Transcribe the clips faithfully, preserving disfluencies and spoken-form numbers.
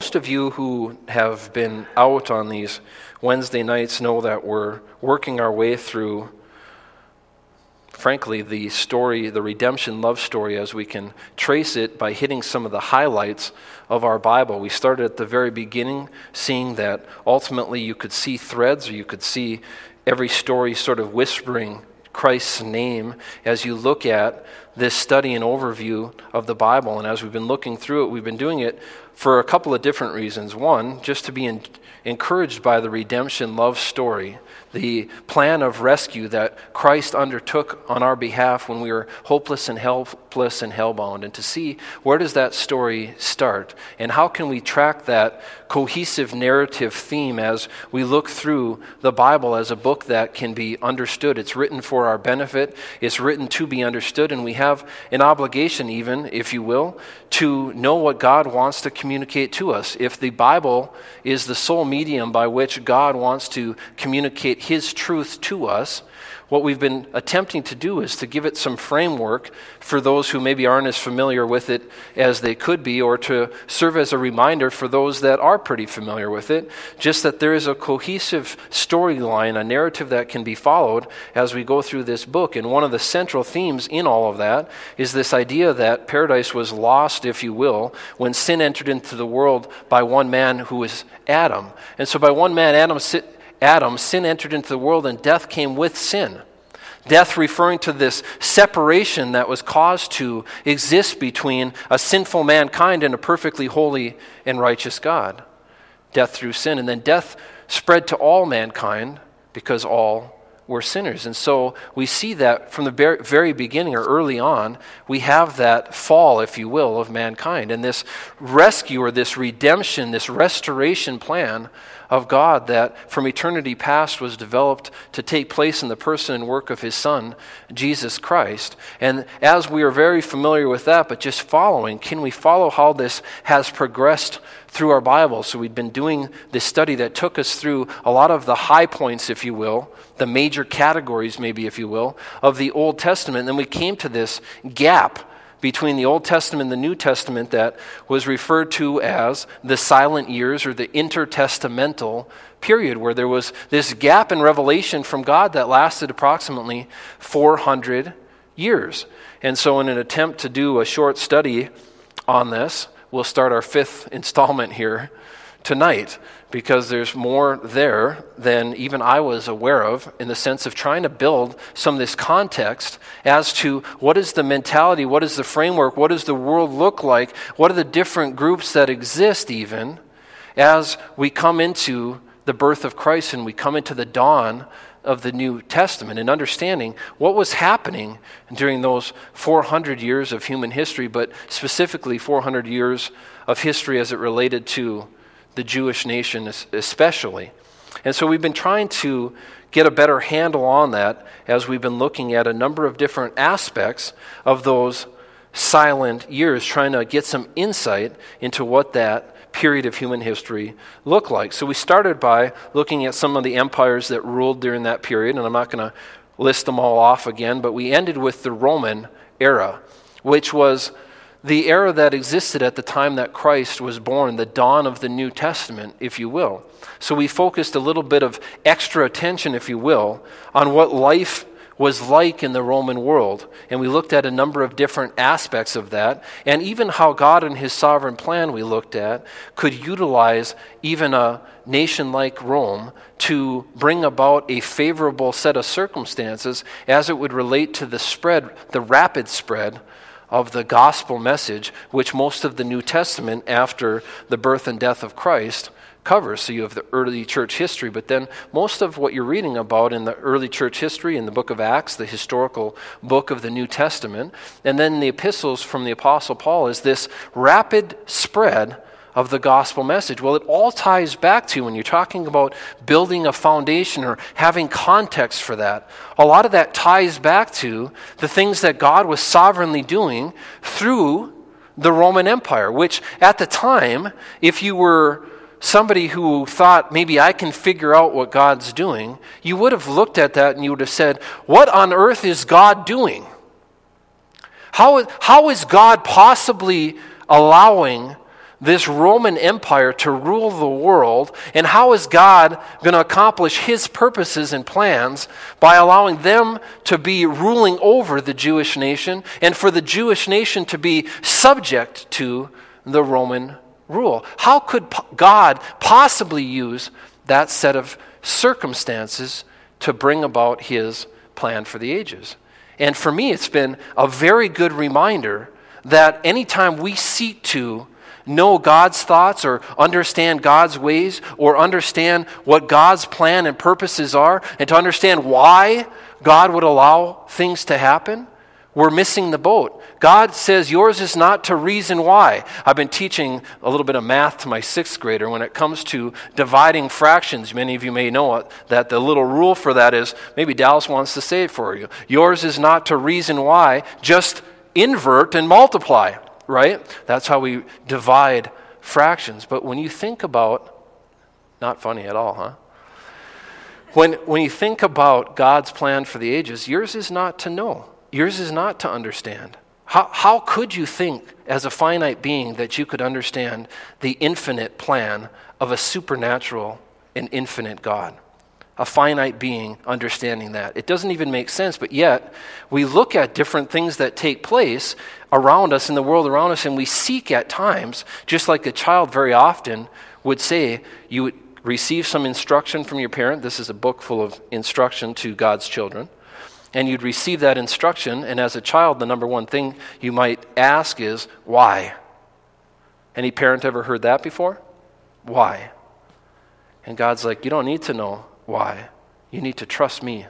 most of you who have been out on these Wednesday nights know that we're working our way through, frankly, the story, the redemption love story, as we can trace it by hitting some of the highlights of our Bible. We started at the very beginning, seeing that ultimately you could see threads, or you could see every story sort of whispering Christ's name as you look at this study and overview of the Bible. And as we've been looking through it, we've been doing it for a couple of different reasons. One, just to be in, encouraged by the redemption love story, the plan of rescue that Christ undertook on our behalf when we were hopeless and helpless and hellbound, and to see where does that story start, and how can we track that cohesive narrative theme as we look through the Bible as a book that can be understood. It's written for our benefit, it's written to be understood, and we have an obligation even, if you will, to know what God wants to communicate to us. If the Bible is the sole medium by which God wants to communicate His truth to us, what we've been attempting to do is to give it some framework for those who maybe aren't as familiar with it as they could be, or to serve as a reminder for those that are pretty familiar with it, just that there is a cohesive storyline, a narrative that can be followed as we go through this book. And one of the central themes in all of that is this idea that paradise was lost, if you will, when sin entered into the world by one man who was Adam. And so by one man, Adam sit Adam, sin entered into the world, and death came with sin. Death referring to this separation that was caused to exist between a sinful mankind and a perfectly holy and righteous God. Death through sin. And then death spread to all mankind because all were sinners. And so we see that from the very beginning, or early on, we have that fall, if you will, of mankind. And this rescue, or this redemption, this restoration plan of God that from eternity past was developed to take place in the person and work of His Son, Jesus Christ. And as we are very familiar with that, but just following, can we follow how this has progressed through our Bible? So we've been doing this study that took us through a lot of the high points, if you will, the major categories, maybe, if you will, of the Old Testament. And then we came to this gap between the Old Testament and the New Testament that was referred to as the silent years, or the intertestamental period, where there was this gap in revelation from God that lasted approximately four hundred years. And so in an attempt to do a short study on this, we'll start our fifth installment here tonight, because there's more there than even I was aware of, in the sense of trying to build some of this context as to what is the mentality, what is the framework, what does the world look like, what are the different groups that exist even as we come into the birth of Christ and we come into the dawn of the New Testament, and understanding what was happening during those four hundred years of human history, but specifically four hundred years of history as it related to the Jewish nation especially. And so we've been trying to get a better handle on that as we've been looking at a number of different aspects of those silent years, trying to get some insight into what that period of human history looked like. So we started by looking at some of the empires that ruled during that period, and I'm not going to list them all off again, but we ended with the Roman era, which was the era that existed at the time that Christ was born, the dawn of the New Testament, if you will. So we focused a little bit of extra attention, if you will, on what life was like in the Roman world. And we looked at a number of different aspects of that, and even how God in His sovereign plan, we looked at, could utilize even a nation like Rome to bring about a favorable set of circumstances as it would relate to the spread, the rapid spread of the gospel message, which most of the New Testament after the birth and death of Christ covers. So you have the early church history, but then most of what you're reading about in the early church history, in the book of Acts, the historical book of the New Testament, and then the epistles from the Apostle Paul, is this rapid spread of the gospel message. Well, it all ties back to, when you're talking about building a foundation or having context for that, a lot of that ties back to the things that God was sovereignly doing through the Roman Empire, which at the time, if you were somebody who thought, maybe I can figure out what God's doing, you would have looked at that and you would have said, what on earth is God doing? How, how is God possibly allowing this Roman Empire to rule the world, and how is God going to accomplish his purposes and plans by allowing them to be ruling over the Jewish nation and for the Jewish nation to be subject to the Roman rule? How could God possibly use that set of circumstances to bring about his plan for the ages? And for me, it's been a very good reminder that anytime we seek to know God's thoughts or understand God's ways or understand what God's plan and purposes are and to understand why God would allow things to happen, we're missing the boat. God says yours is not to reason why. I've been teaching a little bit of math to my sixth grader when it comes to dividing fractions. Many of you may know it, that the little rule for that is, maybe Dallas wants to say it for you. Yours is not to reason why, just invert and multiply, right? That's how we divide fractions. But when you think about, not funny at all, huh? When, when you think about God's plan for the ages, yours is not to know. Yours is not to understand. How, how could you think as a finite being that you could understand the infinite plan of a supernatural and infinite God? A finite being understanding that. It doesn't even make sense, but yet we look at different things that take place around us in the world around us, and we seek at times, just like a child very often would say, you would receive some instruction from your parent. This is a book full of instruction to God's children. And you'd receive that instruction, and as a child, the number one thing you might ask is, why? Any parent ever heard that before? Why? And God's like, you don't need to know why. You need to trust me.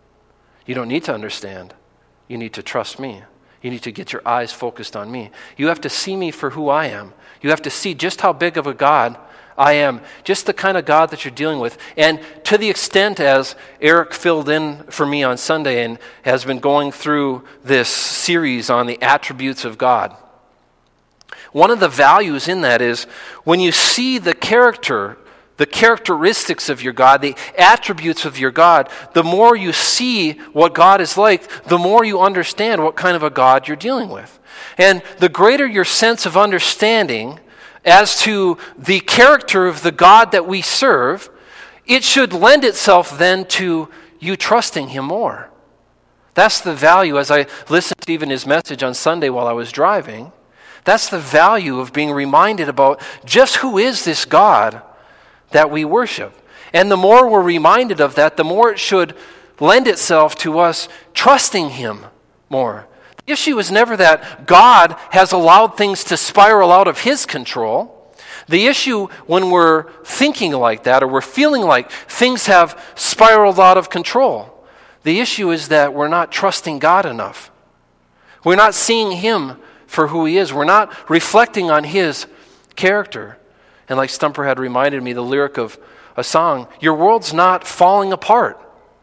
You don't need to understand. You need to trust me. You need to get your eyes focused on me. You have to see me for who I am. You have to see just how big of a God I am, just the kind of God that you're dealing with. And to the extent as Eric filled in for me on Sunday and has been going through this series on the attributes of God, one of the values in that is when you see the character, the characteristics of your God, the attributes of your God, the more you see what God is like, the more you understand what kind of a God you're dealing with. And the greater your sense of understanding as to the character of the God that we serve, it should lend itself then to you trusting him more. That's the value. As I listened to even his message on Sunday while I was driving, that's the value of being reminded about just who is this God that we worship. And the more we're reminded of that, the more it should lend itself to us trusting him more. The issue is never that God has allowed things to spiral out of his control. The issue when we're thinking like that or we're feeling like things have spiraled out of control, the issue is that we're not trusting God enough. We're not seeing him for who he is. We're not reflecting on his character. And like Stumper had reminded me, the lyric of a song, your world's not falling apart.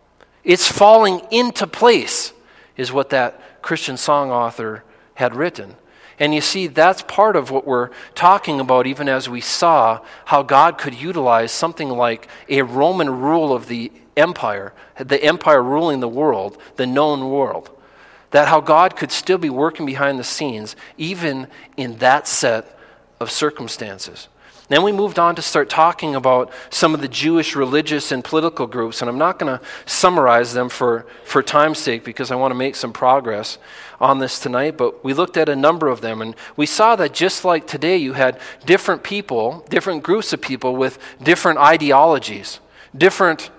It's falling into place, is what that Christian song author had written. And you see, that's part of what we're talking about, even as we saw how God could utilize something like a Roman rule of the empire, the empire ruling the world, the known world. That how God could still be working behind the scenes, even in that set of circumstances. Then we moved on to start talking about some of the Jewish religious and political groups, and I'm not going to summarize them for, for time's sake because I want to make some progress on this tonight, but we looked at a number of them, and we saw that just like today you had different people, different groups of people with different ideologies, different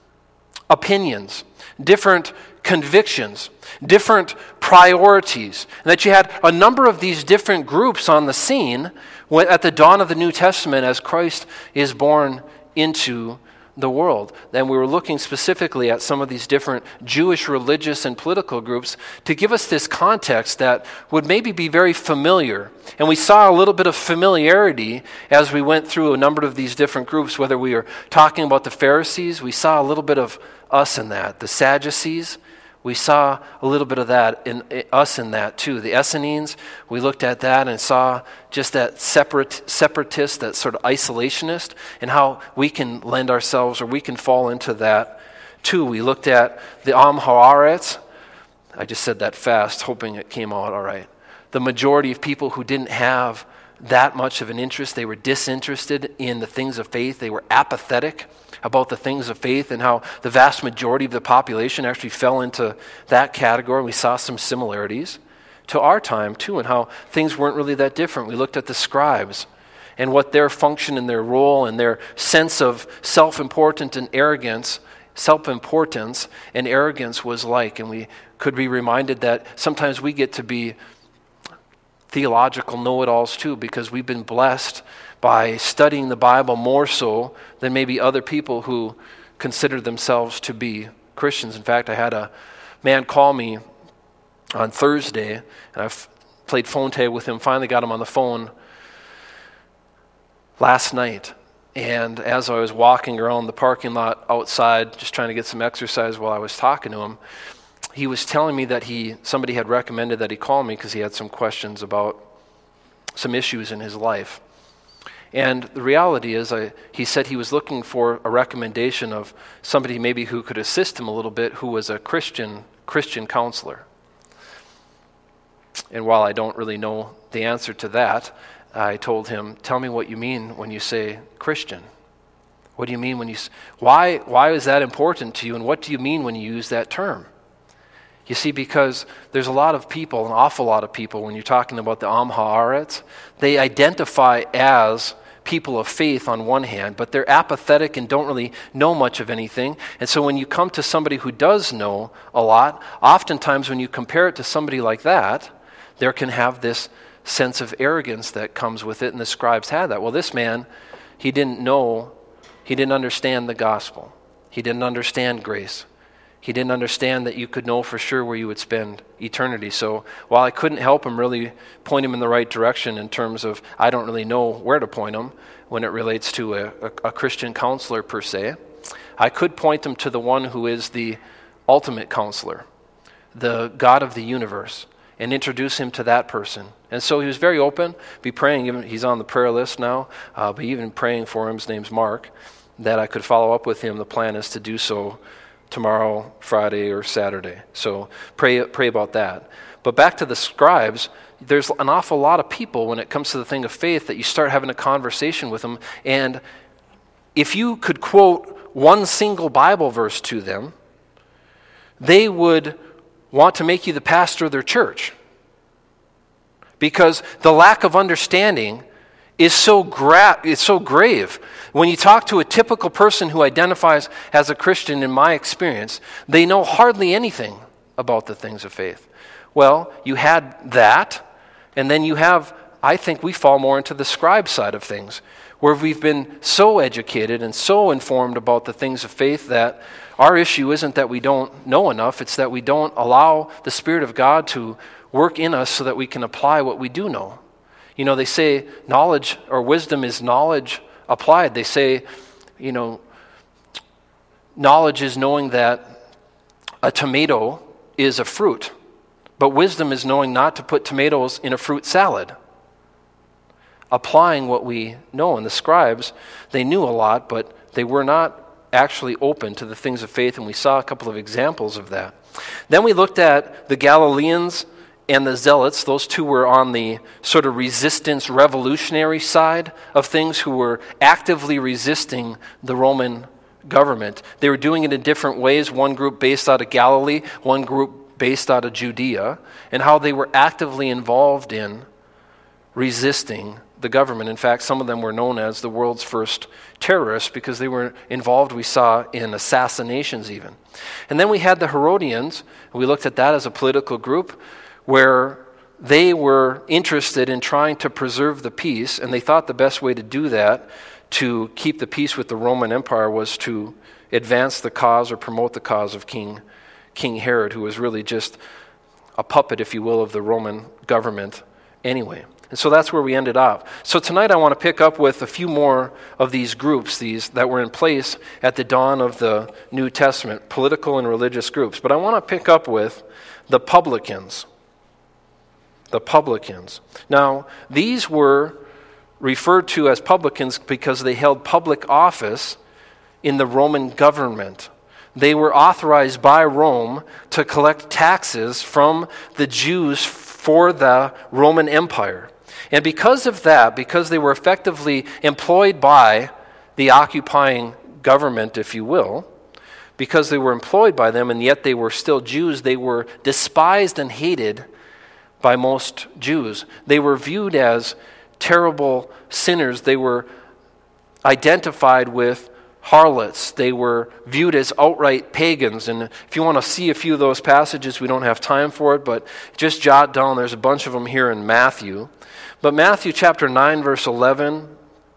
opinions, different convictions, different priorities, and that you had a number of these different groups on the scene at the dawn of the New Testament as Christ is born into the world. Then we were looking specifically at some of these different Jewish religious and political groups to give us this context that would maybe be very familiar. And we saw a little bit of familiarity as we went through a number of these different groups, whether we were talking about the Pharisees, we saw a little bit of us in that. The Sadducees, we saw a little bit of that in, in us in that too. The Essenes, we looked at that and saw just that separate, separatist, that sort of isolationist, and how we can lend ourselves or we can fall into that too. We looked at the Am Haaretz. I just said that fast, hoping it came out all right. The majority of people who didn't have that much of an interest. They were disinterested in the things of faith. They were apathetic about the things of faith, and how the vast majority of the population actually fell into that category. We saw some similarities to our time too, and how things weren't really that different. We looked at the scribes and what their function and their role and their sense of self-importance and arrogance, self-importance and arrogance was like. And we could be reminded that sometimes we get to be theological know-it-alls too, because we've been blessed by studying the Bible more so than maybe other people who consider themselves to be Christians. In fact, I had a man call me on Thursday, and I've played phone tag with him, finally got him on the phone last night. And as I was walking around the parking lot outside, just trying to get some exercise while I was talking to him, he was telling me that he somebody had recommended that he call me because he had some questions about some issues in his life. And the reality is, I, he said he was looking for a recommendation of somebody maybe who could assist him a little bit, who was a Christian Christian counselor. And while I don't really know the answer to that, I told him, tell me what you mean when you say Christian. What do you mean when you, why, why is that important to you, and what do you mean when you use that term? You see, because there's a lot of people, an awful lot of people, when you're talking about the Am Haaretz, they identify as people of faith on one hand, but they're apathetic and don't really know much of anything. And so when you come to somebody who does know a lot, oftentimes when you compare it to somebody like that, there can have this sense of arrogance that comes with it, and the scribes had that. Well, this man, he didn't know, he didn't understand the gospel. He didn't understand grace. He didn't understand that you could know for sure where you would spend eternity. So while I couldn't help him really point him in the right direction in terms of, I don't really know where to point him when it relates to a, a, a Christian counselor per se, I could point him to the one who is the ultimate counselor, the God of the universe, and introduce him to that person. And so he was very open, be praying, even he's on the prayer list now, uh, but even praying for him, his name's Mark, that I could follow up with him. The plan is to do so tomorrow, Friday, or Saturday. So pray pray about that. But back to the scribes, there's an awful lot of people when it comes to the thing of faith that you start having a conversation with them, and if you could quote one single Bible verse to them, they would want to make you the pastor of their church. Because the lack of understanding is so gra- it's so grave. When you talk to a typical person who identifies as a Christian, in my experience, they know hardly anything about the things of faith. Well, you had that, and then you have, I think we fall more into the scribe side of things, where we've been so educated and so informed about the things of faith that our issue isn't that we don't know enough, it's that we don't allow the Spirit of God to work in us so that we can apply what we do know. You know, they say knowledge or wisdom is knowledge applied. They say, you know, knowledge is knowing that a tomato is a fruit, but wisdom is knowing not to put tomatoes in a fruit salad. Applying what we know. And the scribes, they knew a lot, but they were not actually open to the things of faith, and we saw a couple of examples of that. Then we looked at the Galileans and the Zealots. Those two were on the sort of resistance, revolutionary side of things, who were actively resisting the Roman government. They were doing it in different ways, one group based out of Galilee, one group based out of Judea, and how they were actively involved in resisting the government. In fact, some of them were known as the world's first terrorists because they were involved, we saw, in assassinations even. And then we had the Herodians. We looked at that as a political group where they were interested in trying to preserve the peace, and they thought the best way to do that, to keep the peace with the Roman Empire, was to advance the cause or promote the cause of King, King Herod, who was really just a puppet, if you will, of the Roman government anyway. And so that's where we ended up. So tonight I want to pick up with a few more of these groups, these that were in place at the dawn of the New Testament, political and religious groups. But I want to pick up with the publicans. The publicans. Now, these were referred to as publicans because they held public office in the Roman government. They were authorized by Rome to collect taxes from the Jews for the Roman Empire. And because of that, because they were effectively employed by the occupying government, if you will, because they were employed by them and yet they were still Jews, they were despised and hated by most Jews. They were viewed as terrible sinners. They were identified with harlots. They were viewed as outright pagans. And if you want to see a few of those passages, we don't have time for it, but just jot down, there's a bunch of them here in Matthew. But Matthew chapter nine, verse eleven,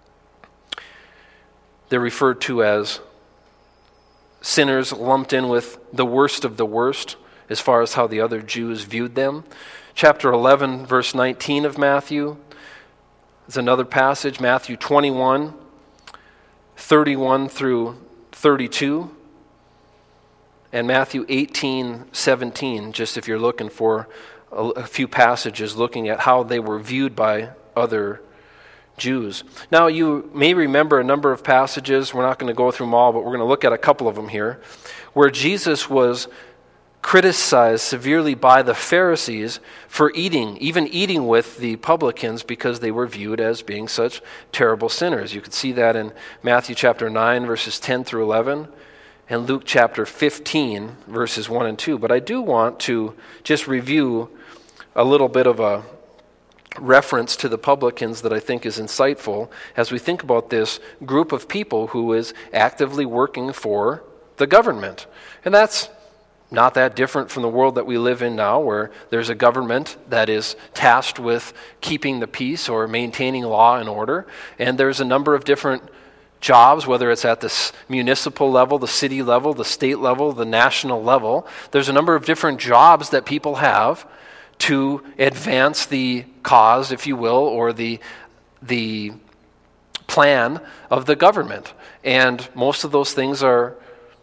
they're referred to as sinners lumped in with the worst of the worst as far as how the other Jews viewed them. Chapter eleven, verse nineteen of Matthew is another passage. Matthew twenty-one, thirty-one through thirty-two. And Matthew eighteen, seventeen, just if you're looking for a, a few passages looking at how they were viewed by other Jews. Now, you may remember a number of passages. We're not going to go through them all, but we're going to look at a couple of them here, where Jesus was criticized severely by the Pharisees for eating, even eating with the publicans, because they were viewed as being such terrible sinners. You could see that in Matthew chapter nine, verses ten through eleven, and Luke chapter fifteen, verses one and two. But I do want to just review a little bit of a reference to the publicans that I think is insightful as we think about this group of people who is actively working for the government. And that's not that different from the world that we live in now, where there's a government that is tasked with keeping the peace or maintaining law and order. And there's a number of different jobs, whether it's at the municipal level, the city level, the state level, the national level. There's a number of different jobs that people have to advance the cause, if you will, or the the plan of the government. And most of those things are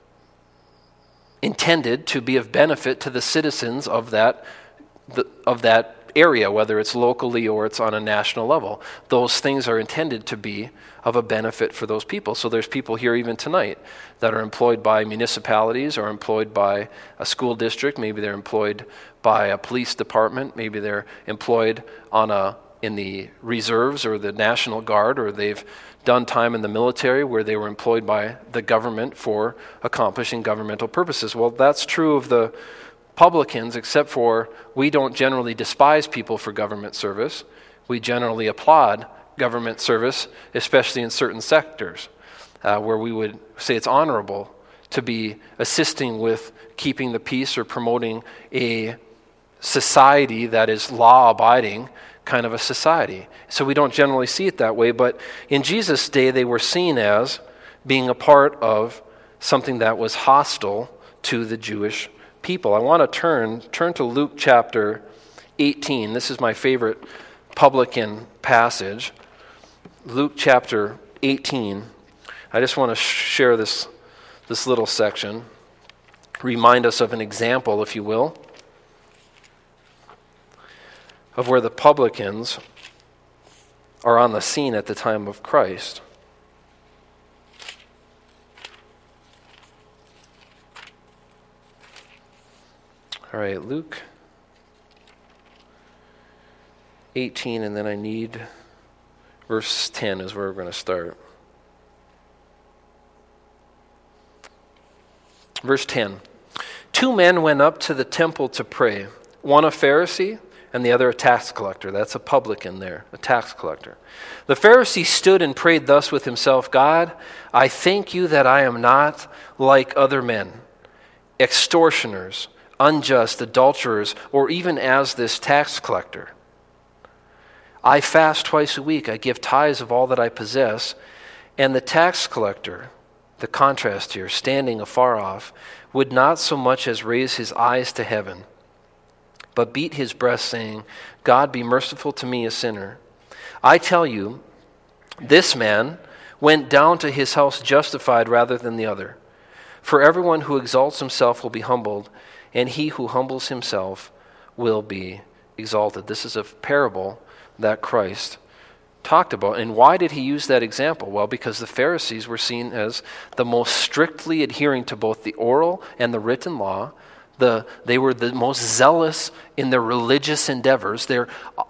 intended to be of benefit to the citizens of that the, of that area, whether it's locally or it's on a national level. Those things are intended to be of a benefit for those people. So there's people here even tonight that are employed by municipalities or employed by a school district. Maybe they're employed by a police department. Maybe they're employed on a in the reserves or the National Guard, or they've done time in the military where they were employed by the government for accomplishing governmental purposes. Well, that's true of the publicans, except for we don't generally despise people for government service. We generally applaud government service, especially in certain sectors uh, where we would say it's honorable to be assisting with keeping the peace or promoting a society that is law-abiding kind of a society. So we don't generally see it that way, but in Jesus' day they were seen as being a part of something that was hostile to the Jewish people. I want to turn turn to Luke chapter eighteen. This is my favorite publican passage. Luke chapter eighteen. I just want to share this this little section. Remind us of an example, if you will, of where the publicans are on the scene at the time of Christ. All right, Luke eighteen, and then I need verse ten is where we're going to start. Verse ten. Two men went up to the temple to pray, one a Pharisee and the other a tax collector. That's a publican there, a tax collector. The Pharisee stood and prayed thus with himself, God, I thank you that I am not like other men, extortioners, unjust, adulterers, or even as this tax collector. I fast twice a week. I give tithes of all that I possess. And the tax collector, the contrast here, standing afar off, would not so much as raise his eyes to heaven, but beat his breast, saying, God, be merciful to me, a sinner. I tell you, this man went down to his house justified rather than the other. For everyone who exalts himself will be humbled, and he who humbles himself will be exalted. This is a parable that Christ talked about. And why did he use that example? Well, because the Pharisees were seen as the most strictly adhering to both the oral and the written law. The, they were the most zealous in their religious endeavors. They're,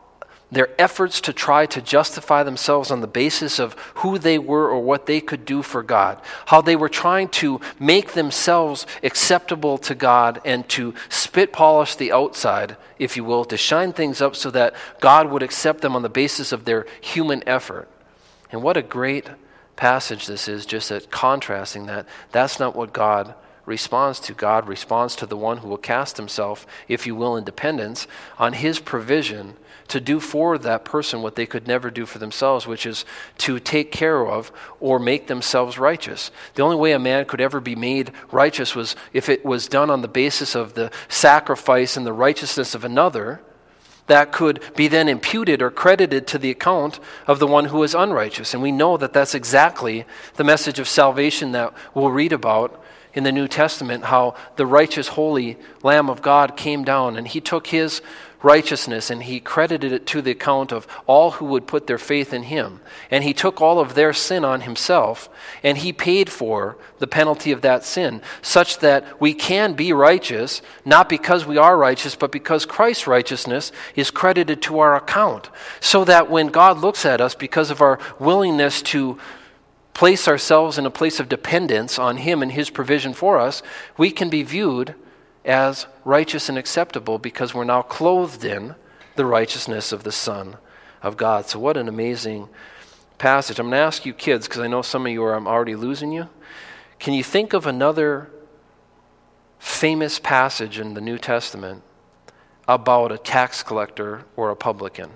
their efforts to try to justify themselves on the basis of who they were or what they could do for God, how they were trying to make themselves acceptable to God and to spit polish the outside, if you will, to shine things up so that God would accept them on the basis of their human effort. And what a great passage this is, just at contrasting that. That's not what God responds to. God responds to the one who will cast himself, if you will, in dependence on his provision to do for that person what they could never do for themselves, which is to take care of or make themselves righteous. The only way a man could ever be made righteous was if it was done on the basis of the sacrifice and the righteousness of another that could be then imputed or credited to the account of the one who is unrighteous. And we know that that's exactly the message of salvation that we'll read about in the New Testament, how the righteous, holy Lamb of God came down and he took his righteousness and he credited it to the account of all who would put their faith in him. And he took all of their sin on himself and he paid for the penalty of that sin, such that we can be righteous, not because we are righteous, but because Christ's righteousness is credited to our account. So that when God looks at us, because of our willingness to place ourselves in a place of dependence on him and his provision for us, we can be viewed as righteous and acceptable because we're now clothed in the righteousness of the Son of God. So what an amazing passage. I'm going to ask you kids, because I know some of you are, I'm already losing you. Can you think of another famous passage in the New Testament about a tax collector or a publican?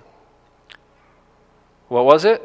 What was it?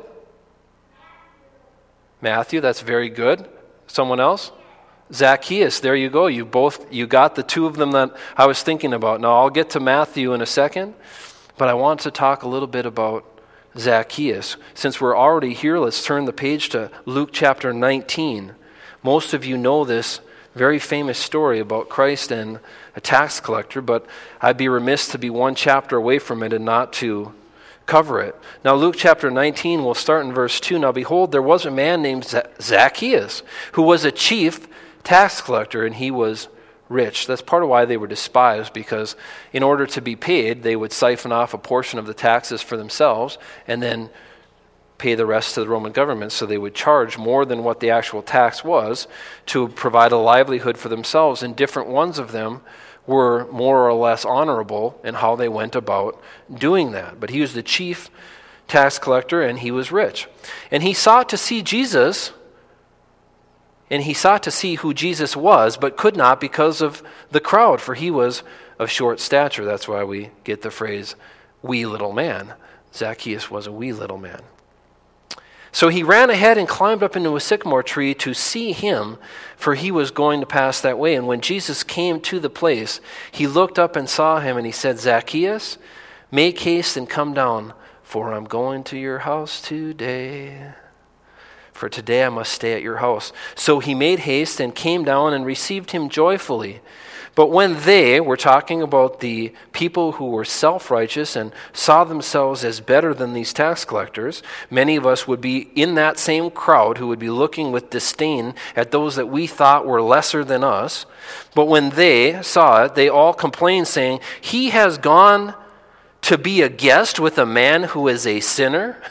Matthew, that's very good. Someone else? Zacchaeus, there you go. You both, you got the two of them that I was thinking about. Now, I'll get to Matthew in a second, but I want to talk a little bit about Zacchaeus. Since we're already here, let's turn the page to Luke chapter nineteen. Most of you know this very famous story about Christ and a tax collector, but I'd be remiss to be one chapter away from it and not to cover it. Now, Luke chapter nineteen, we'll start in verse two. Now, behold, there was a man named Zacchaeus, who was a chief tax collector, and he was rich. That's part of why they were despised, because in order to be paid, they would siphon off a portion of the taxes for themselves and then pay the rest to the Roman government. So they would charge more than what the actual tax was to provide a livelihood for themselves, and different ones of them were more or less honorable in how they went about doing that. But he was the chief tax collector, and he was rich. And he sought to see Jesus, and he sought to see who Jesus was, but could not because of the crowd, for he was of short stature. That's why we get the phrase, wee little man. Zacchaeus was a wee little man. So he ran ahead and climbed up into a sycamore tree to see him, for he was going to pass that way. And when Jesus came to the place, he looked up and saw him, and he said, Zacchaeus, make haste and come down, for I'm going to your house today. For today I must stay at your house. So he made haste and came down and received him joyfully. But when they, we're talking about the people who were self-righteous and saw themselves as better than these tax collectors, many of us would be in that same crowd who would be looking with disdain at those that we thought were lesser than us. But when they saw it, they all complained, saying, he has gone to be a guest with a man who is a sinner.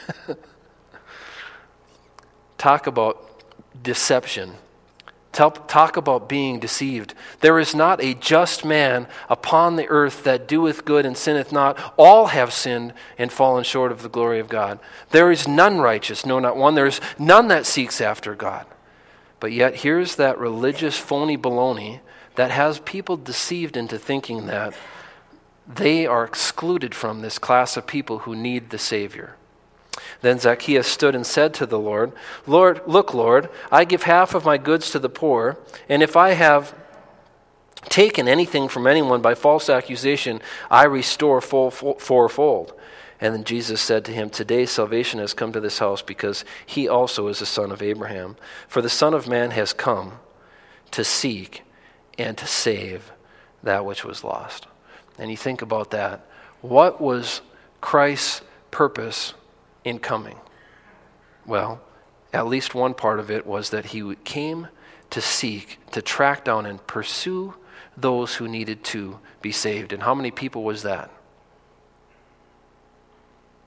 Talk about deception. Talk about being deceived. There is not a just man upon the earth that doeth good and sinneth not. All have sinned and fallen short of the glory of God. There is none righteous, no, not one. There is none that seeks after God. But yet here's that religious phony baloney that has people deceived into thinking that they are excluded from this class of people who need the Savior. Then Zacchaeus stood and said to the Lord, Lord, look, Lord, I give half of my goods to the poor, and if I have taken anything from anyone by false accusation, I restore full, full, fourfold. And then Jesus said to him, today salvation has come to this house, because he also is a son of Abraham. For the Son of Man has come to seek and to save that which was lost. And you think about that. What was Christ's purpose in coming? Well, at least one part of it was that he came to seek, to track down and pursue those who needed to be saved. And how many people was that?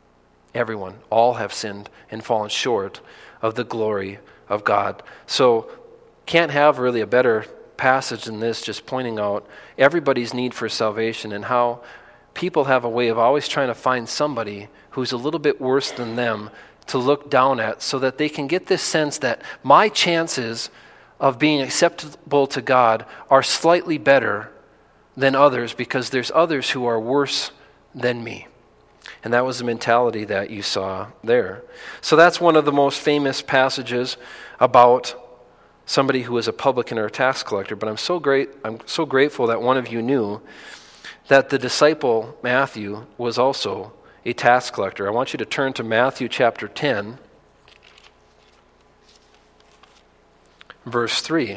Everyone. All have sinned and fallen short of the glory of God. So, can't have really a better passage than this, just pointing out everybody's need for salvation and how people have a way of always trying to find somebody who's a little bit worse than them to look down at, so that they can get this sense that my chances of being acceptable to God are slightly better than others because there's others who are worse than me. And that was the mentality that you saw there. So that's one of the most famous passages about somebody who is a publican or a tax collector. But I'm so great, I'm so grateful that one of you knew that the disciple Matthew was also a tax collector. I want you to turn to Matthew chapter ten, verse three.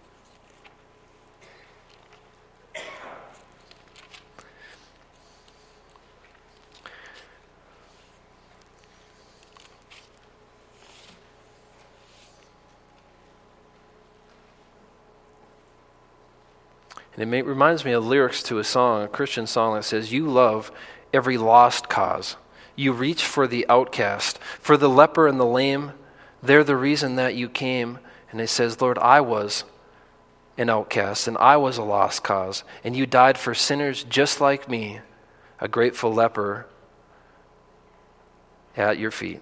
And it may, reminds me of lyrics to a song, a Christian song that says, "You love every lost cause. You reach for the outcast, for the leper and the lame. They're the reason that you came." And it says, "Lord, I was an outcast and I was a lost cause, and you died for sinners just like me, a grateful leper at your feet."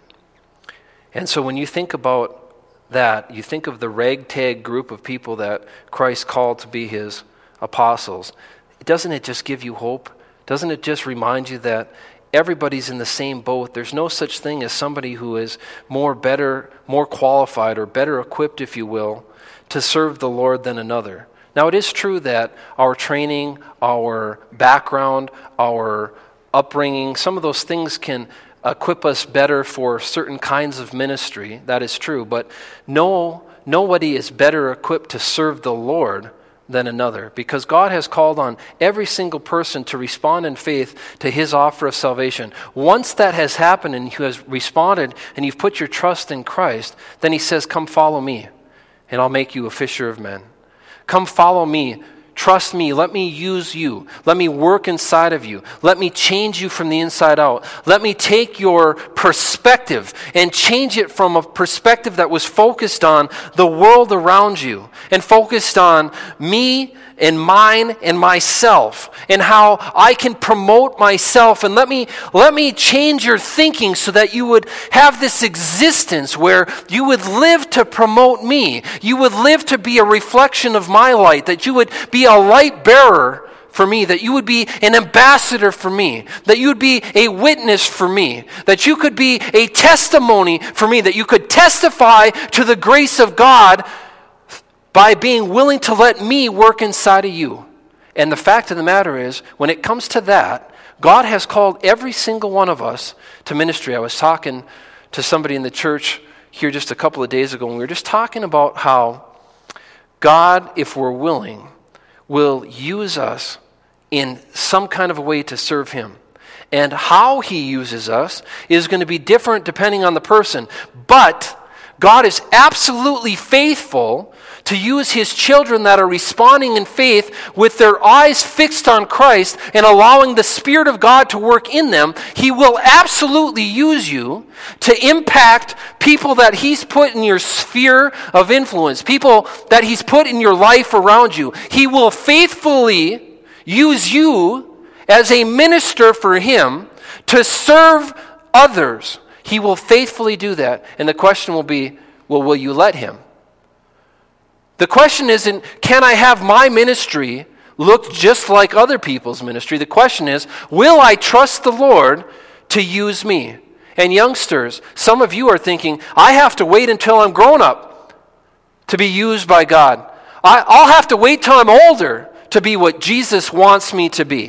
And so when you think about that, you think of the ragtag group of people that Christ called to be his apostles. Doesn't it just give you hope? Doesn't it just remind you that everybody's in the same boat? There's no such thing as somebody who is more better, more qualified, or better equipped, if you will, to serve the Lord than another. Now, it is true that our training, our background, our upbringing, some of those things can equip us better for certain kinds of ministry. That is true. But no, nobody is better equipped to serve the Lord than another, because God has called on every single person to respond in faith to his offer of salvation. Once that has happened and you have responded and you've put your trust in Christ, then he says, "Come follow me and I'll make you a fisher of men." Come follow me. Trust me. Let me use you. Let me work inside of you. Let me change you from the inside out. Let me take your perspective and change it from a perspective that was focused on the world around you and focused on me and mine and myself and how I can promote myself. And let me let me change your thinking so that you would have this existence where you would live to promote me. You would live to be a reflection of my light, that you would be a light bearer for me, that you would be an ambassador for me, that you would be a witness for me, that you could be a testimony for me, that you could testify to the grace of God by being willing to let me work inside of you. And the fact of the matter is, when it comes to that, God has called every single one of us to ministry. I was talking to somebody in the church here just a couple of days ago, and we were just talking about how God, if we're willing, will use us in some kind of a way to serve him. And how he uses us is going to be different depending on the person. But God is absolutely faithful to use his children that are responding in faith with their eyes fixed on Christ and allowing the Spirit of God to work in them. He will absolutely use you to impact people that he's put in your sphere of influence, people that he's put in your life around you. He will faithfully use you as a minister for him to serve others. He will faithfully do that. And the question will be, well, will you let him? The question isn't, can I have my ministry look just like other people's ministry? The question is, will I trust the Lord to use me? And youngsters, some of you are thinking, I have to wait until I'm grown up to be used by God. I, I'll have to wait till I'm older to be what Jesus wants me to be.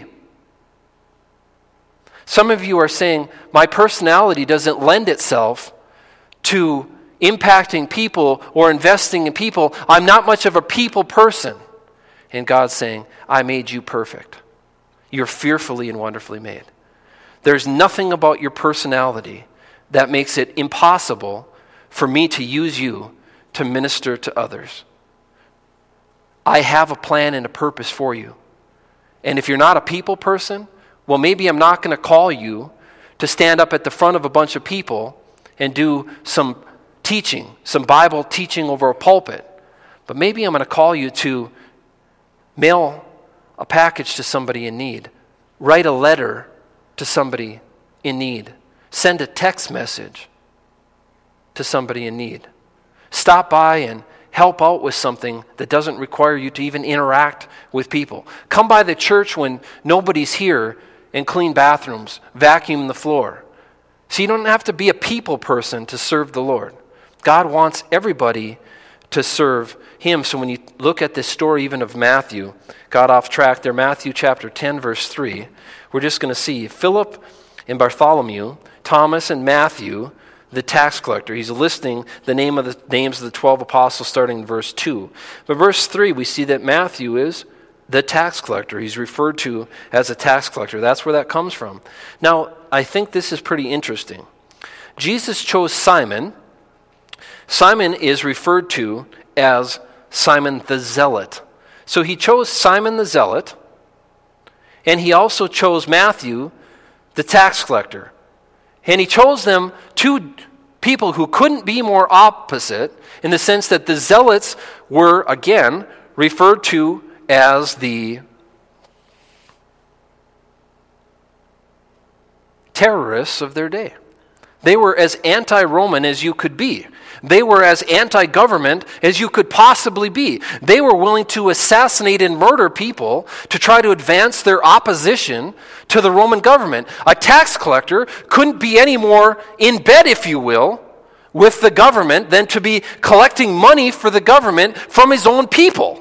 Some of you are saying, my personality doesn't lend itself to impacting people or investing in people. I'm not much of a people person. And God's saying, I made you perfect. You're fearfully and wonderfully made. There's nothing about your personality that makes it impossible for me to use you to minister to others. I have a plan and a purpose for you. And if you're not a people person, well, maybe I'm not going to call you to stand up at the front of a bunch of people and do some teaching, some Bible teaching over a pulpit. But maybe I'm going to call you to mail a package to somebody in need, write a letter to somebody in need, send a text message to somebody in need, stop by and help out with something that doesn't require you to even interact with people. Come by the church when nobody's here and clean bathrooms, vacuum the floor. So you don't have to be a people person to serve the Lord. God wants everybody to serve him. So when you look at this story even of Matthew, got off track there, Matthew chapter ten, verse three, we're just going to see Philip and Bartholomew, Thomas and Matthew, the tax collector. He's listing the name of the names of the twelve apostles starting in verse two. But verse three, we see that Matthew is the tax collector. He's referred to as a tax collector. That's where that comes from. Now, I think this is pretty interesting. Jesus chose Simon. Simon is referred to as Simon the Zealot. So he chose Simon the Zealot, and he also chose Matthew, the tax collector. And he chose them, two people who couldn't be more opposite, in the sense that the Zealots were, again, referred to as the terrorists of their day. They were as anti-Roman as you could be. They were as anti-government as you could possibly be. They were willing to assassinate and murder people to try to advance their opposition to the Roman government. A tax collector couldn't be any more in bed, if you will, with the government than to be collecting money for the government from his own people.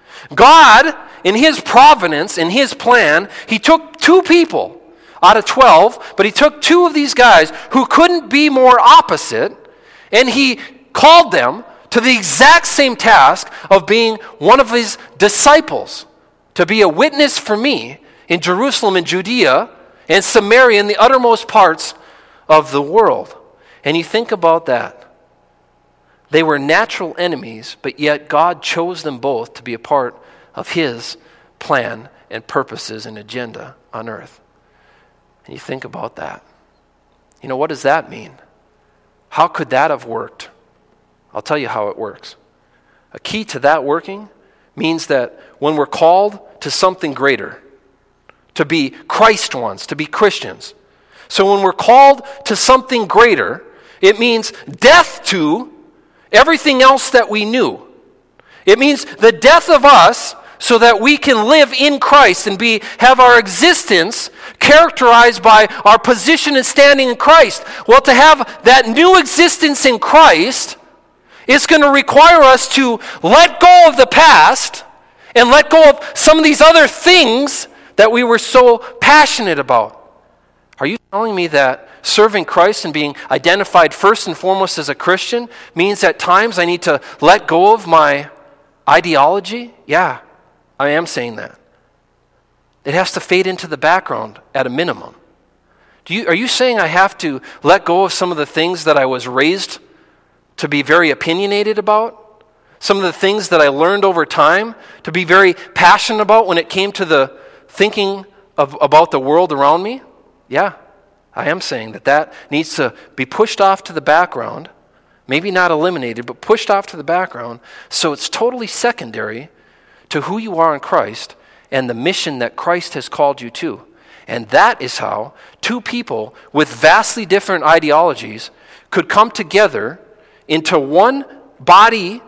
God, in his providence, in his plan, he took two people out of twelve, but he took two of these guys who couldn't be more opposite, and he called them to the exact same task of being one of his disciples, to be a witness for me in Jerusalem and Judea and Samaria and the uttermost parts of the world. And you think about that. They were natural enemies, but yet God chose them both to be a part of his plan and purposes and agenda on earth. And you think about that. You know, what does that mean? How could that have worked? I'll tell you how it works. A key to that working means that when we're called to something greater, to be Christ ones, to be Christians. So when we're called to something greater, it means death to everything else that we knew. It means the death of us so that we can live in Christ and be have our existence characterized by our position and standing in Christ. Well, to have that new existence in Christ is going to require us to let go of the past and let go of some of these other things that we were so passionate about. Are you telling me that serving Christ and being identified first and foremost as a Christian means at times I need to let go of my ideology? Yeah, I am saying that. It has to fade into the background at a minimum. Do you, are you saying I have to let go of some of the things that I was raised to be very opinionated about? Some of the things that I learned over time to be very passionate about when it came to the thinking of, about the world around me? Yeah, I am saying that that needs to be pushed off to the background, maybe not eliminated, but pushed off to the background so it's totally secondary to who you are in Christ and the mission that Christ has called you to. And that is how two people with vastly different ideologies could come together into one body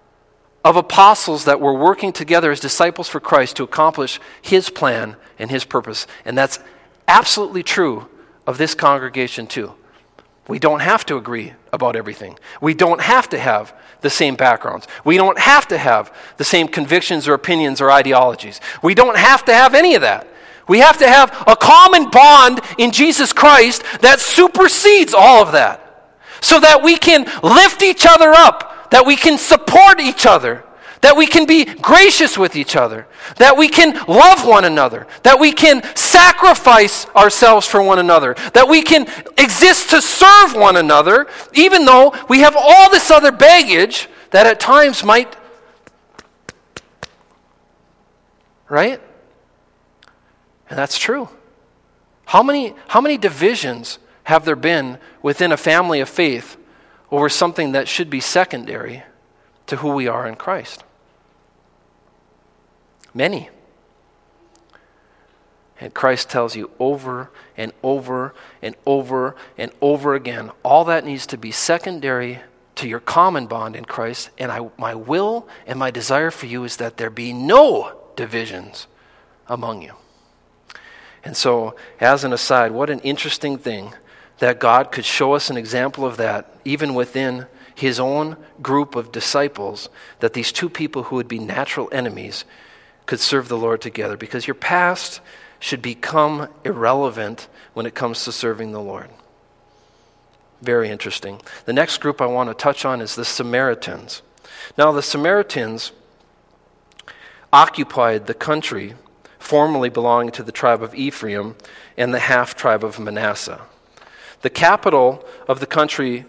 of apostles that were working together as disciples for Christ to accomplish his plan and his purpose. And that's absolutely true of this congregation too. We don't have to agree about everything. We don't have to have the same backgrounds. We don't have to have the same convictions or opinions or ideologies. We don't have to have any of that. We have to have a common bond in Jesus Christ that supersedes all of that, so that we can lift each other up, that we can support each other, that we can be gracious with each other, that we can love one another, that we can sacrifice ourselves for one another, that we can exist to serve one another, even though we have all this other baggage that at times might, right? And that's true. How many, how many divisions have there been within a family of faith over something that should be secondary to who we are in Christ? Many. And Christ tells you over and over and over and over again, all that needs to be secondary to your common bond in Christ. And I, my will and my desire for you is that there be no divisions among you. And so, as an aside, what an interesting thing that God could show us an example of that, even within his own group of disciples, that these two people who would be natural enemies could serve the Lord together. Because your past should become irrelevant when it comes to serving the Lord. Very interesting. The next group I want to touch on is the Samaritans. Now, the Samaritans occupied the country formerly belonging to the tribe of Ephraim and the half-tribe of Manasseh. The capital of the country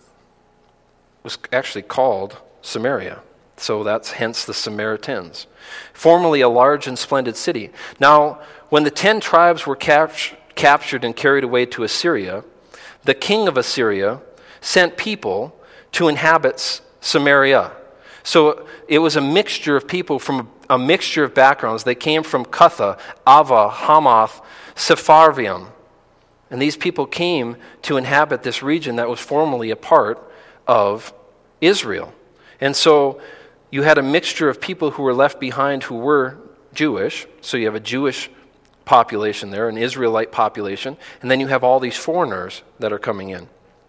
was actually called Samaria. So that's hence the Samaritans. Formerly a large and splendid city. Now, when the ten tribes were cap- captured and carried away to Assyria, the king of Assyria sent people to inhabit Samaria. So it was a mixture of people from a mixture of backgrounds. They came from Cutha, Ava, Hamath, Sepharvaim. And these people came to inhabit this region that was formerly a part of Israel. And so you had a mixture of people who were left behind who were Jewish. So you have a Jewish population there, an Israelite population, and then you have all these foreigners that are coming in.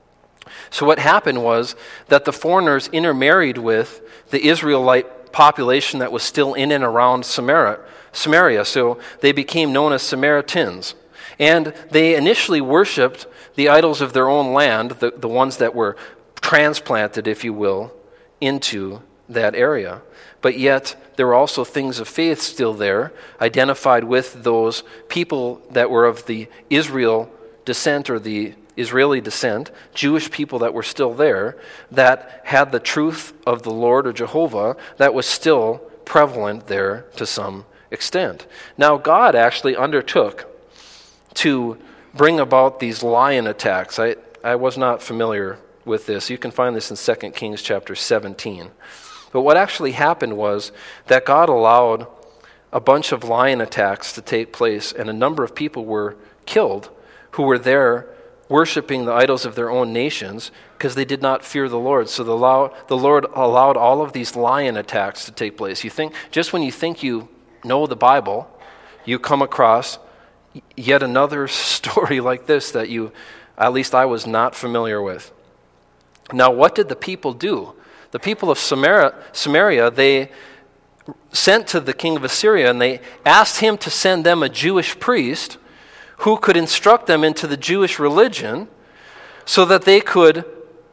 So what happened was that the foreigners intermarried with the Israelite population that was still in and around Samaria. Samaria. So they became known as Samaritans. And they initially worshipped the idols of their own land, the, the ones that were transplanted, if you will, into that area. But yet, there were also things of faith still there, identified with those people that were of the Israel descent or the Israeli descent, Jewish people that were still there, that had the truth of the Lord or Jehovah that was still prevalent there to some extent. Now, God actually undertook to bring about these lion attacks. I, I was not familiar with this. You can find this in Second Kings chapter seventeen. But what actually happened was that God allowed a bunch of lion attacks to take place, and a number of people were killed who were there worshiping the idols of their own nations because they did not fear the Lord. So the, allow, the Lord allowed all of these lion attacks to take place. You think, just when you think you know the Bible, you come across yet another story like this that you, at least I was not familiar with. Now, what did the people do? The people of Samaria, Samaria, they sent to the king of Assyria and they asked him to send them a Jewish priest who could instruct them into the Jewish religion so that they could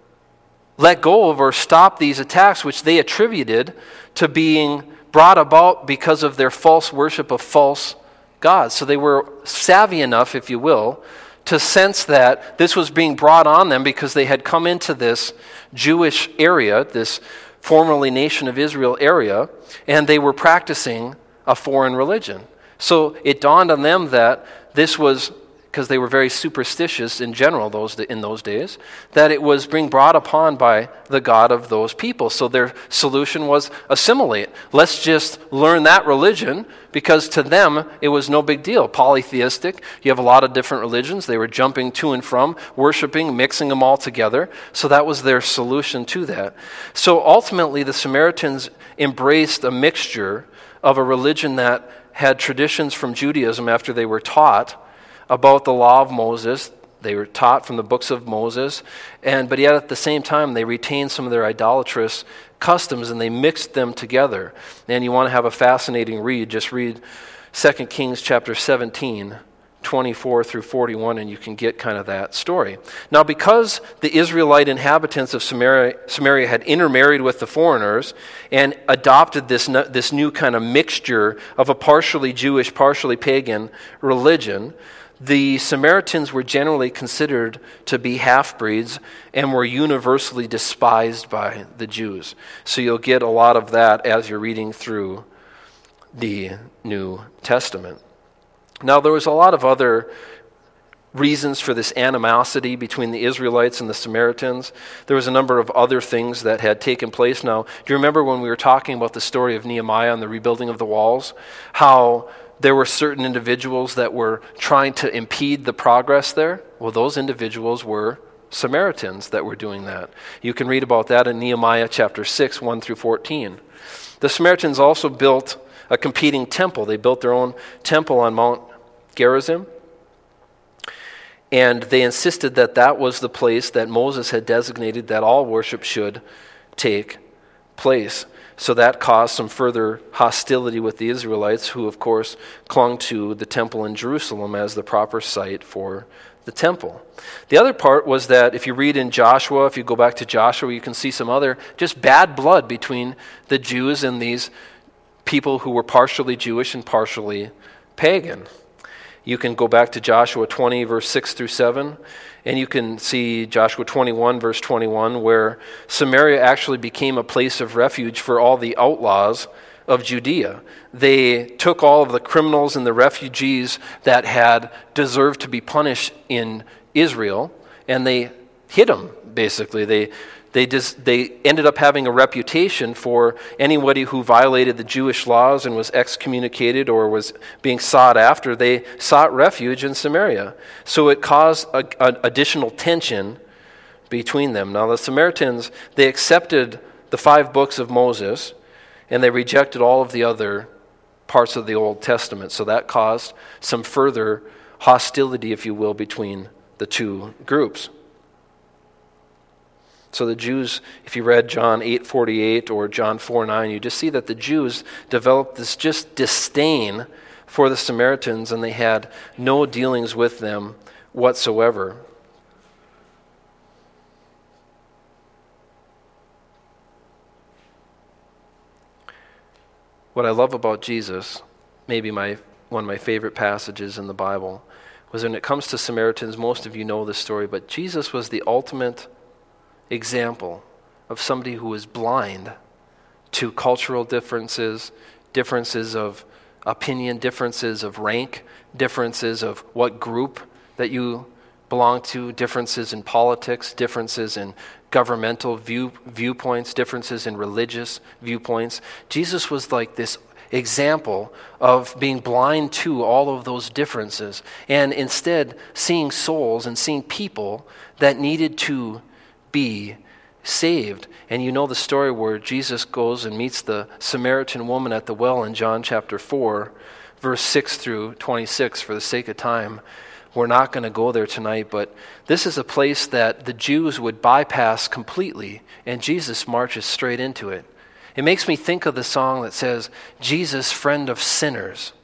let go of or stop these attacks, which they attributed to being brought about because of their false worship of false gods. So they were savvy enough, if you will, to sense that this was being brought on them because they had come into this Jewish area, this formerly nation of Israel area, and they were practicing a foreign religion. So it dawned on them that this was, because they were very superstitious in general those in those days, that it was being brought upon by the God of those people. So their solution was assimilate. Let's just learn that religion, because to them it was no big deal. Polytheistic, you have a lot of different religions. They were jumping to and from, worshiping, mixing them all together. So that was their solution to that. So ultimately the Samaritans embraced a mixture of a religion that had traditions from Judaism after they were taught about the law of Moses. They were taught from the books of Moses, and but yet at the same time they retained some of their idolatrous customs and they mixed them together. And you want to have a fascinating read, just read Second Kings chapter seventeen, twenty-four through forty-one, and you can get kind of that story. Now, because the Israelite inhabitants of Samaria, Samaria had intermarried with the foreigners and adopted this, this new kind of mixture of a partially Jewish, partially pagan religion, the Samaritans were generally considered to be half-breeds and were universally despised by the Jews. So you'll get a lot of that as you're reading through the New Testament. Now, there was a lot of other reasons for this animosity between the Israelites and the Samaritans. There was a number of other things that had taken place. Now, do you remember when we were talking about the story of Nehemiah and the rebuilding of the walls? How there were certain individuals that were trying to impede the progress there? Well, those individuals were Samaritans that were doing that. You can read about that in Nehemiah chapter six, one through fourteen. The Samaritans also built a competing temple. They built their own temple on Mount Gerizim. And they insisted that that was the place that Moses had designated that all worship should take place. So that caused some further hostility with the Israelites, who, of course, clung to the temple in Jerusalem as the proper site for the temple. The other part was that if you read in Joshua, if you go back to Joshua, you can see some other just bad blood between the Jews and these people who were partially Jewish and partially pagan. You can go back to Joshua twenty, verse six through seven, and you can see Joshua twenty-one, verse twenty-one, where Samaria actually became a place of refuge for all the outlaws of Judea. They took all of the criminals and the refugees that had deserved to be punished in Israel, and they hid them, basically. They They just, they ended up having a reputation for anybody who violated the Jewish laws and was excommunicated or was being sought after. They sought refuge in Samaria. So it caused a, a, additional tension between them. Now the Samaritans, they accepted the five books of Moses and they rejected all of the other parts of the Old Testament. So that caused some further hostility, if you will, between the two groups. So the Jews, if you read John eight forty-eight or John four nine, you just see that the Jews developed this just disdain for the Samaritans, and they had no dealings with them whatsoever. What I love about Jesus, maybe my one of my favorite passages in the Bible, was when it comes to Samaritans, most of you know this story, but Jesus was the ultimate example of somebody who was blind to cultural differences, differences of opinion, differences of rank, differences of what group that you belong to, differences in politics, differences in governmental view, viewpoints, differences in religious viewpoints. Jesus was like this example of being blind to all of those differences and instead seeing souls and seeing people that needed to be saved. And you know the story where Jesus goes and meets the Samaritan woman at the well in John chapter four, verse six through twenty-six. For the sake of time, we're not going to go there tonight, but this is a place that the Jews would bypass completely, and Jesus marches straight into it. It makes me think of the song that says, Jesus, friend of sinners.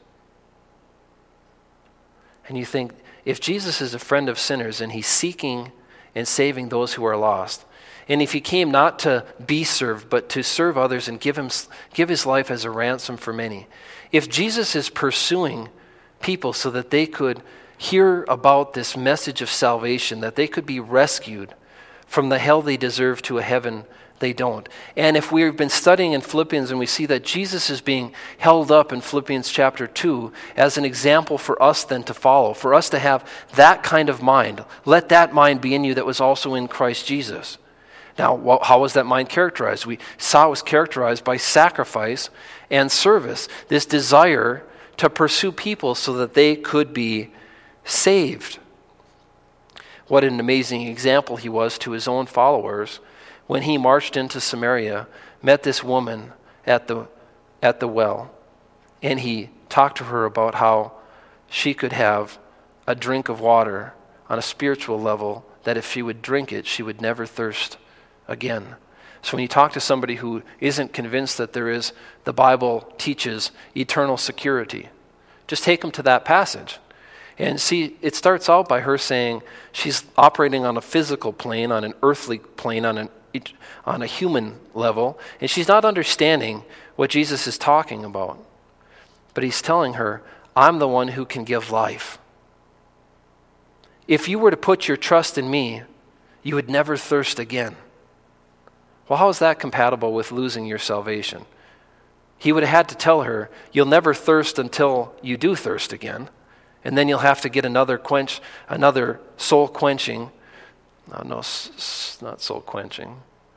And you think, if Jesus is a friend of sinners and he's seeking and saving those who are lost, and if he came not to be served, but to serve others and give him give his life as a ransom for many, if Jesus is pursuing people so that they could hear about this message of salvation, that they could be rescued from the hell they deserve to a heaven they don't. And if we've been studying in Philippians and we see that Jesus is being held up in Philippians chapter two as an example for us then to follow, for us to have that kind of mind. Let that mind be in you that was also in Christ Jesus. Now, how was that mind characterized? We saw it was characterized by sacrifice and service, this desire to pursue people so that they could be saved. What an amazing example he was to his own followers when he marched into Samaria, met this woman at the at the well, and he talked to her about how she could have a drink of water on a spiritual level, that if she would drink it, she would never thirst again. So when you talk to somebody who isn't convinced that there is, the Bible teaches eternal security, just take them to that passage. And see, it starts out by her saying she's operating on a physical plane, on an earthly plane, on an on a human level, and she's not understanding what Jesus is talking about. But he's telling her, I'm the one who can give life. If you were to put your trust in me, you would never thirst again. Well, how is that compatible with losing your salvation? He would have had to tell her, you'll never thirst until you do thirst again. And then you'll have to get another quench, another soul quenching, no, no, s- not soul quenching,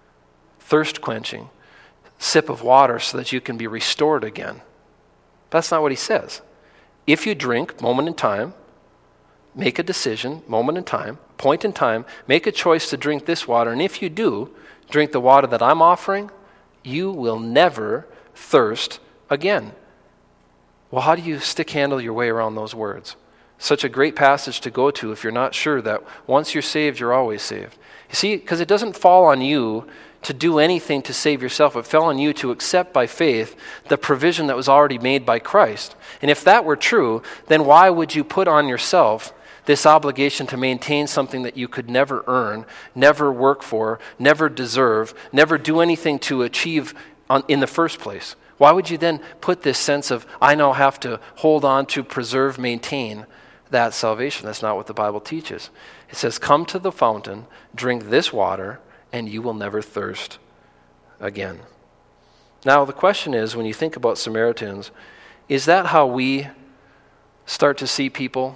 thirst quenching sip of water so that you can be restored again. That's not what he says. If you drink, moment in time, make a decision, moment in time, point in time, make a choice to drink this water, and if you do, drink the water that I'm offering, you will never thirst again. Well, how do you stick handle your way around those words? Such a great passage to go to if you're not sure that once you're saved, you're always saved. You see, because it doesn't fall on you to do anything to save yourself. It fell on you to accept by faith the provision that was already made by Christ. And if that were true, then why would you put on yourself this obligation to maintain something that you could never earn, never work for, never deserve, never do anything to achieve on, in the first place? Why would you then put this sense of, I now have to hold on to, preserve, maintain that salvation? That's not what the Bible teaches. It says, come to the fountain, drink this water, and you will never thirst again. Now, the question is, when you think about Samaritans, is that how we start to see people?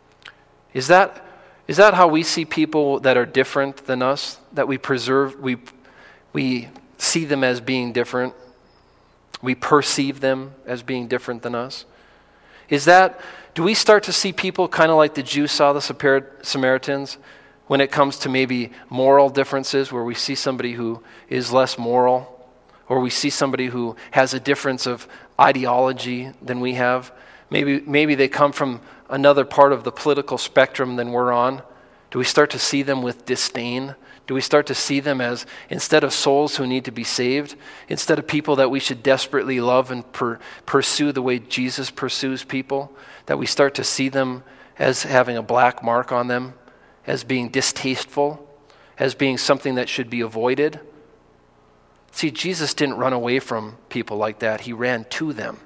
Is that is that how we see people that are different than us? That we preserve, we we see them as being different? We perceive them as being different than us? Is that, do we start to see people kind of like the Jews saw the Samaritans when it comes to maybe moral differences, where we see somebody who is less moral, or we see somebody who has a difference of ideology than we have? Maybe maybe they come from another part of the political spectrum than we're on. Do we start to see them with disdain? Do we start to see them as, instead of souls who need to be saved, instead of people that we should desperately love and per, pursue the way Jesus pursues people, that we start to see them as having a black mark on them, as being distasteful, as being something that should be avoided? See, Jesus didn't run away from people like that. He ran to them.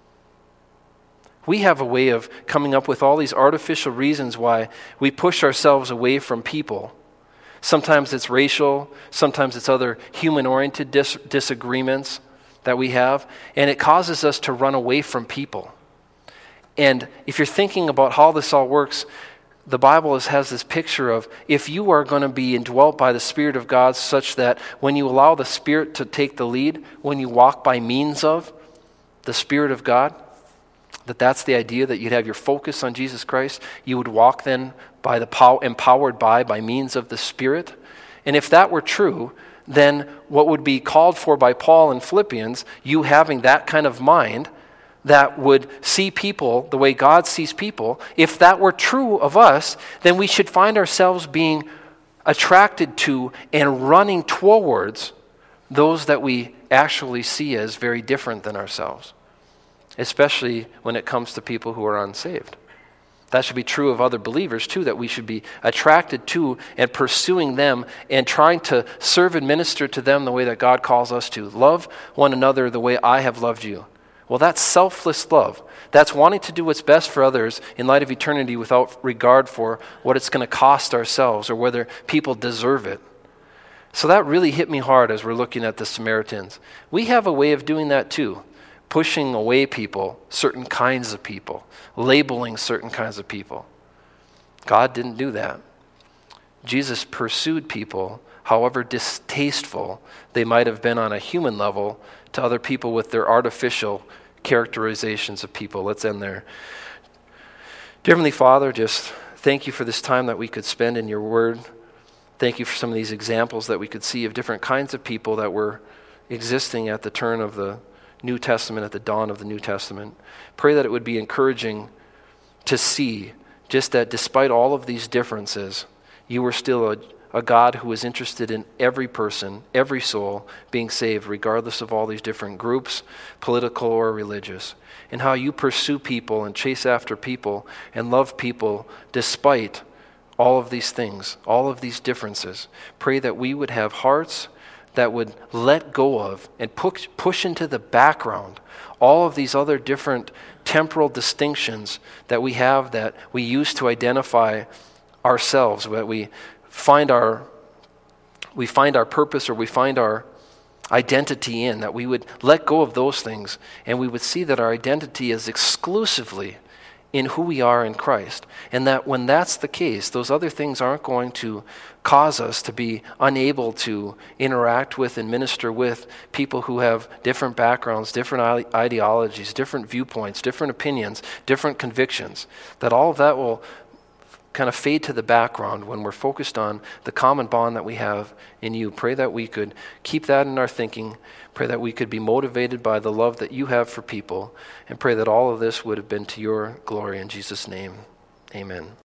We have a way of coming up with all these artificial reasons why we push ourselves away from people. Sometimes it's racial, sometimes it's other human-oriented dis- disagreements that we have, and it causes us to run away from people. And if you're thinking about how this all works, the Bible is, has this picture of, if you are going to be indwelt by the Spirit of God such that when you allow the Spirit to take the lead, when you walk by means of the Spirit of God, that that's the idea, that you'd have your focus on Jesus Christ. You would walk then by the power, empowered by, by means of the Spirit. And if that were true, then what would be called for by Paul in Philippians, you having that kind of mind that would see people the way God sees people, if that were true of us, then we should find ourselves being attracted to and running towards those that we actually see as very different than ourselves, especially when it comes to people who are unsaved. That should be true of other believers too, that we should be attracted to and pursuing them and trying to serve and minister to them the way that God calls us to. Love one another the way I have loved you. Well, that's selfless love. That's wanting to do what's best for others in light of eternity without regard for what it's going to cost ourselves or whether people deserve it. So that really hit me hard as we're looking at the Samaritans. We have a way of doing that too. Pushing away people, certain kinds of people, labeling certain kinds of people. God didn't do that. Jesus pursued people, however distasteful they might have been on a human level to other people with their artificial characterizations of people. Let's end there. Dear Heavenly Father, just thank you for this time that we could spend in your word. Thank you for some of these examples that we could see of different kinds of people that were existing at the turn of the New Testament, at the dawn of the New Testament. Pray that it would be encouraging to see just that despite all of these differences, you were still a, a God who was interested in every person, every soul being saved, regardless of all these different groups, political or religious, and how you pursue people and chase after people and love people despite all of these things, all of these differences. Pray that we would have hearts that would let go of and push, push into the background all of these other different temporal distinctions that we have, that we use to identify ourselves, that we find our we find our purpose or we find our identity in, that we would let go of those things and we would see that our identity is exclusively in who we are in Christ. And that when that's the case, those other things aren't going to cause us to be unable to interact with and minister with people who have different backgrounds, different ideologies, different viewpoints, different opinions, different convictions. That all of that will kind of fade to the background when we're focused on the common bond that we have in you. Pray that we could keep that in our thinking. Pray that we could be motivated by the love that you have for people. And pray that all of this would have been to your glory in Jesus' name. Amen.